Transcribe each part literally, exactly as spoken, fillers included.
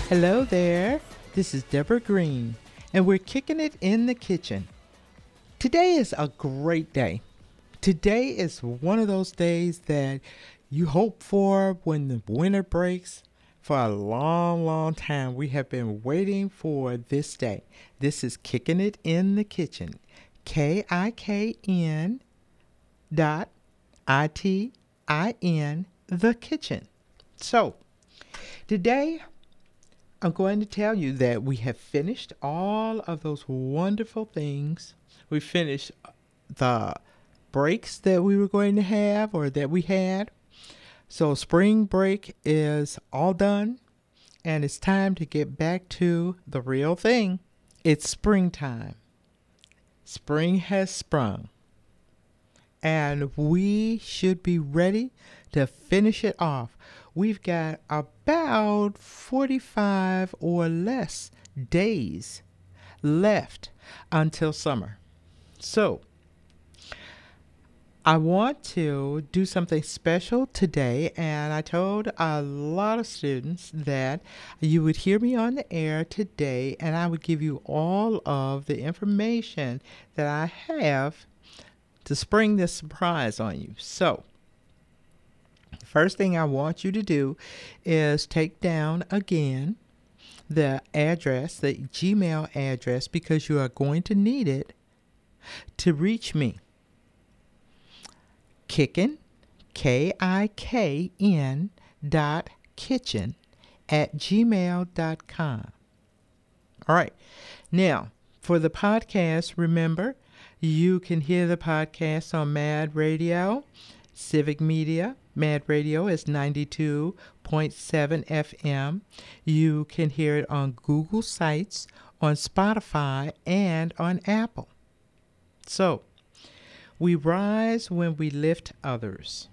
Hello there, this is Deborah Green, and we're kicking it in the kitchen. Today is a great day. Today is one of those days that you hope for when the winter breaks. For a long, long time, we have been waiting for this day. This is Kicking It in the Kitchen. K I K N dot I T I N, the kitchen. So, today, I'm going to tell you that we have finished all of those wonderful things. We finished the breaks that we were going to have or that we had. So spring break is all done, and it's time to get back to the real thing. It's springtime. Spring has sprung, and we should be ready to finish it off. We've got about forty-five or less days left until summer. So, I want to do something special today, and I told a lot of students that you would hear me on the air today, and I would give you all of the information that I have to spring this surprise on you. So, first thing I want you to do is take down again the address, the Gmail address, because you are going to need it to reach me. Kickin, K I K N dot kitchen at gmail dot com. All right. Now, for the podcast, remember, you can hear the podcast on Mad Radio, Civic Media. Mad Radio is ninety-two point seven F M. You can hear it on Google Sites, on Spotify, and on Apple. So, we rise when we lift others.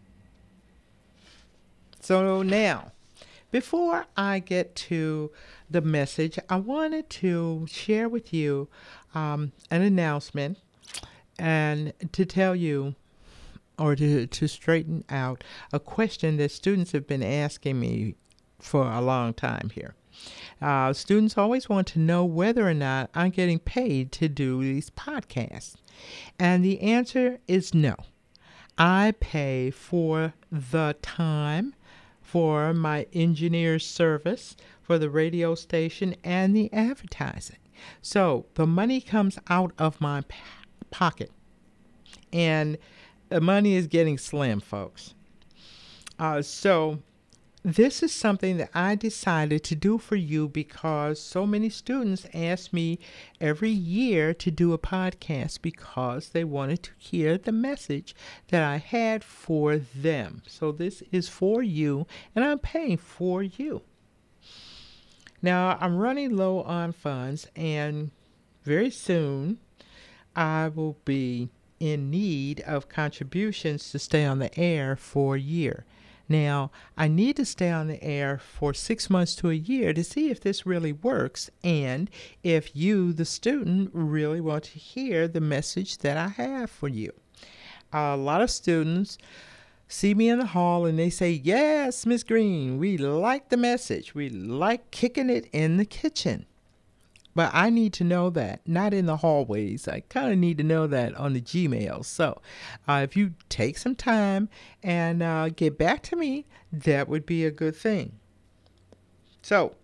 So now, before I get to the message, I wanted to share with you um, an announcement and to tell you or to, to straighten out a question that students have been asking me for a long time here. Uh, students always want to know whether or not I'm getting paid to do these podcasts. And the answer is no. I pay for the time, for my engineer's service, for the radio station, and the advertising. So the money comes out of my p- pocket. And the money is getting slim, folks. Uh, so this is something that I decided to do for you because so many students ask me every year to do a podcast because they wanted to hear the message that I had for them. So this is for you, and I'm paying for you. Now, I'm running low on funds, and very soon I will be in need of contributions to stay on the air for a year. Now, I need to stay on the air for six months to a year to see if this really works and if you, the student, really want to hear the message that I have for you. A lot of students see me in the hall and they say, yes, Miss Green, we like the message. We like kicking it in the kitchen. But I need to know that, not in the hallways. I kind of need to know that on the Gmail. So uh, if you take some time and uh, get back to me, that would be a good thing. So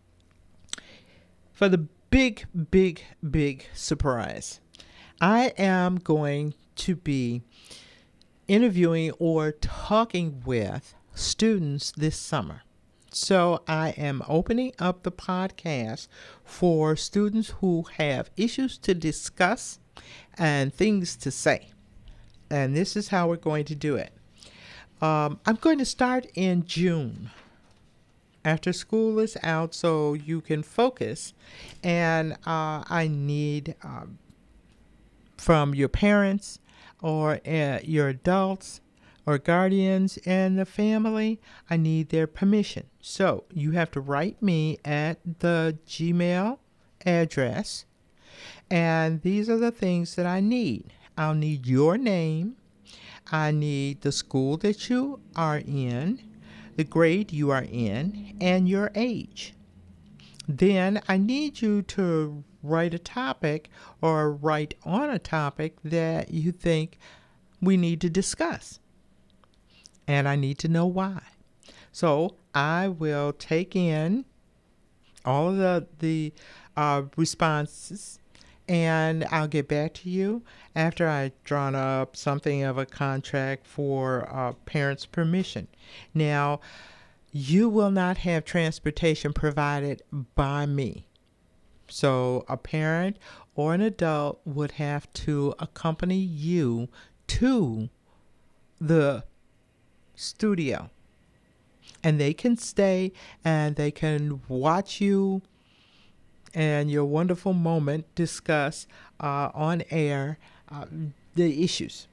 for the big, big, big surprise, I am going to be interviewing or talking with students this summer. So I am opening up the podcast for students who have issues to discuss and things to say. And this is how we're going to do it. Um, I'm going to start in June, after school is out, so you can focus. And uh, I need um, from your parents or uh, your adults or guardians and the family, I need their permission. So you have to write me at the Gmail address, and these are the things that I need. I'll need your name. I need the school that you are in, the grade you are in, and your age. Then I need you to write a topic or write on a topic that you think we need to discuss. And I need to know why. So I will take in all of the, the uh, responses, and I'll get back to you after I've drawn up something of a contract for uh, parents' permission. Now, you will not have transportation provided by me. So a parent or an adult would have to accompany you to the studio. And they can stay and they can watch you and your wonderful moment discuss uh, on air uh, the issues.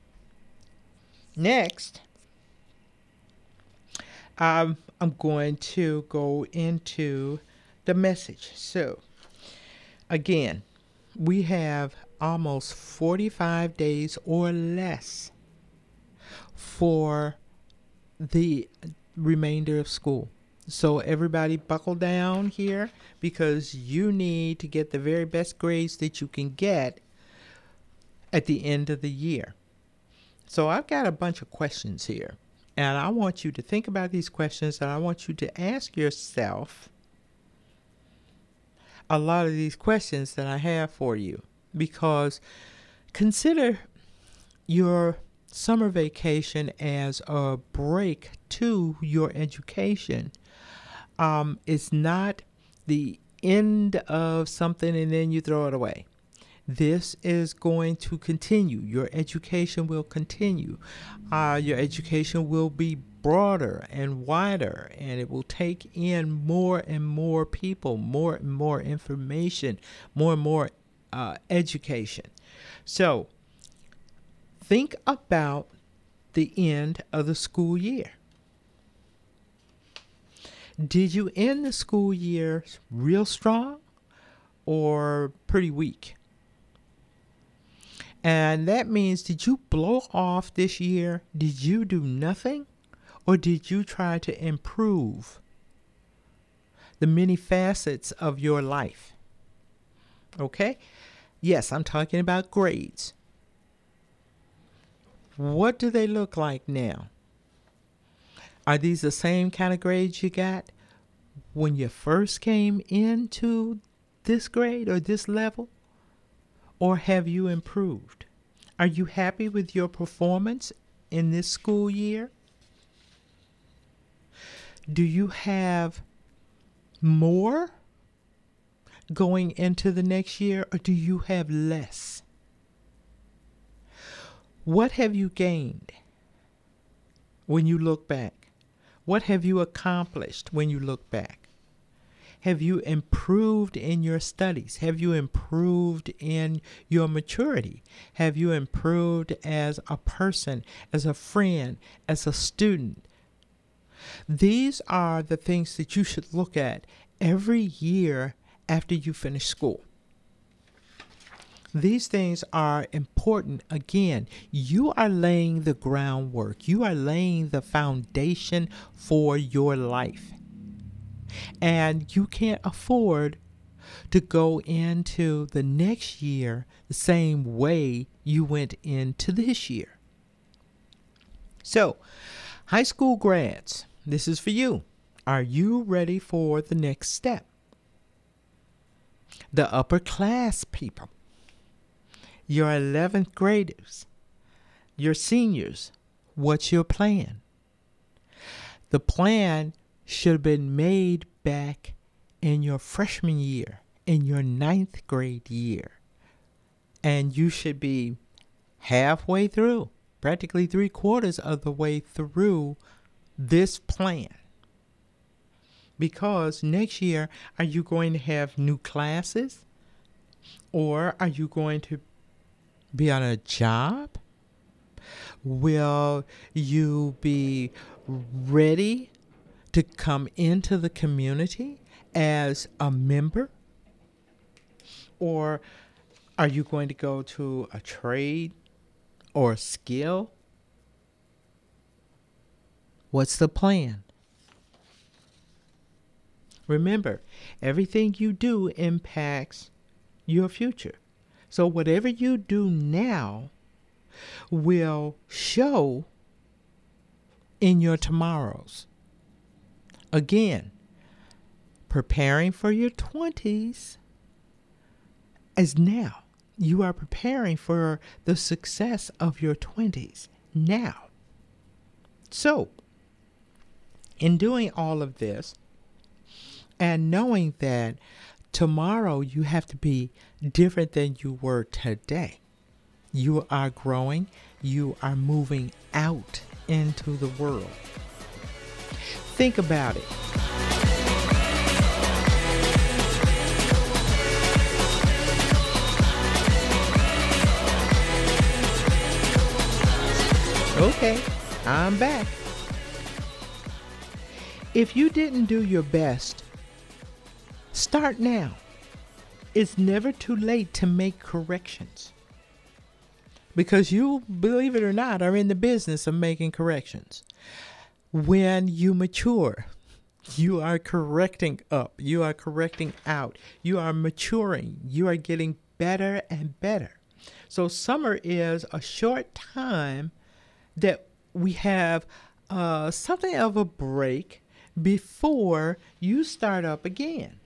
Next, um, I'm going to go into the message. So, again, we have almost forty-five days or less for the remainder of school. So everybody buckle down here, because you need to get the very best grades that you can get at the end of the year. So I've got a bunch of questions here, and I want you to think about these questions, and I want you to ask yourself a lot of these questions that I have for you, because consider your summer vacation as a break to your education. Um, it's not the end of something and then you throw it away. This is going to continue. Your education will continue. Uh, your education will be broader and wider, and it will take in more and more people, more and more information, more and more uh, education. So think about the end of the school year. Did you end the school year real strong or pretty weak? And that means, did you blow off this year? Did you do nothing? Or did you try to improve the many facets of your life? Okay? Yes, I'm talking about grades. What do they look like now? Are these the same kind of grades you got when you first came into this grade or this level? Or have you improved? Are you happy with your performance in this school year? Do you have more going into the next year, or do you have less? What have you gained when you look back? What have you accomplished when you look back? Have you improved in your studies? Have you improved in your maturity? Have you improved as a person, as a friend, as a student? These are the things that you should look at every year after you finish school. These things are important. Again, you are laying the groundwork. You are laying the foundation for your life. And you can't afford to go into the next year the same way you went into this year. So, high school grads, this is for you. Are you ready for the next step? The upper class people, your eleventh graders, your seniors, what's your plan? The plan should have been made back in your freshman year, in your ninth grade year. And you should be halfway through, practically three quarters of the way through this plan. Because next year, are you going to have new classes? Or are you going to be on a job? Will you be ready to come into the community as a member? Or are you going to go to a trade or a skill? What's the plan? Remember, everything you do impacts your future. So whatever you do now will show in your tomorrows. Again, preparing for your twenties is now. You are preparing for the success of your twenties now. So, in doing all of this and knowing that tomorrow you have to be different than you were today, you are growing, you are moving out into the world. Think about it. Okay, I'm back. If you didn't do your best, start now. It's never too late to make corrections. Because you, believe it or not, are in the business of making corrections. When you mature, you are correcting up, you are correcting out, you are maturing, you are getting better and better. So summer is a short time that we have uh, something of a break before you start up again.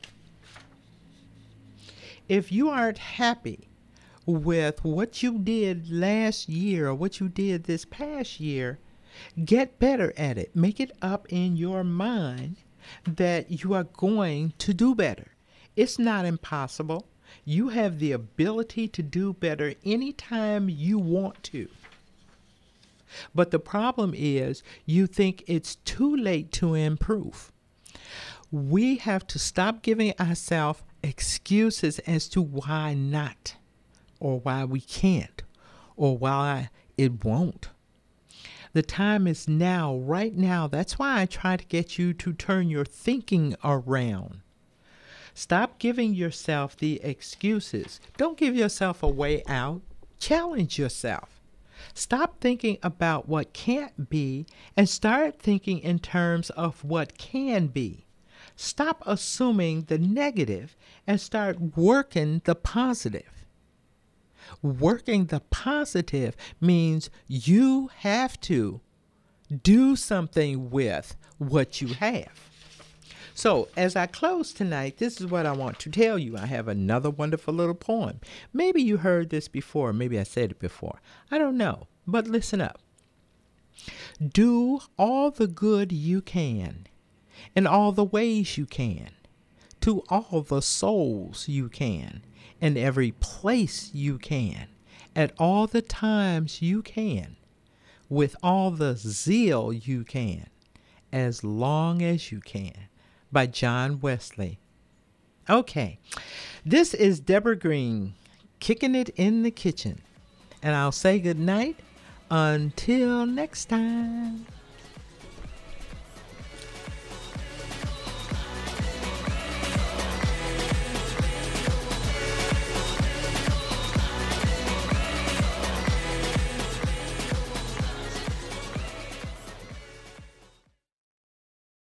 If you aren't happy with what you did last year or what you did this past year, get better at it. Make it up in your mind that you are going to do better. It's not impossible. You have the ability to do better anytime you want to. But the problem is you think it's too late to improve. We have to stop giving ourselves excuses as to why not, or why we can't, or why it won't. The time is now, right now. That's why I try to get you to turn your thinking around. Stop giving yourself the excuses. Don't give yourself a way out. Challenge yourself. Stop thinking about what can't be and start thinking in terms of what can be. Stop assuming the negative and start working the positive. Working the positive means you have to do something with what you have. So as I close tonight, this is what I want to tell you. I have another wonderful little poem. Maybe you heard this before. Maybe I said it before. I don't know. But listen up. Do all the good you can in all the ways you can to all the souls you can in every place you can at all the times you can with all the zeal you can as long as you can. By John Wesley. Okay, this is Deborah Green, kicking it in the kitchen. And I'll say good night until next time.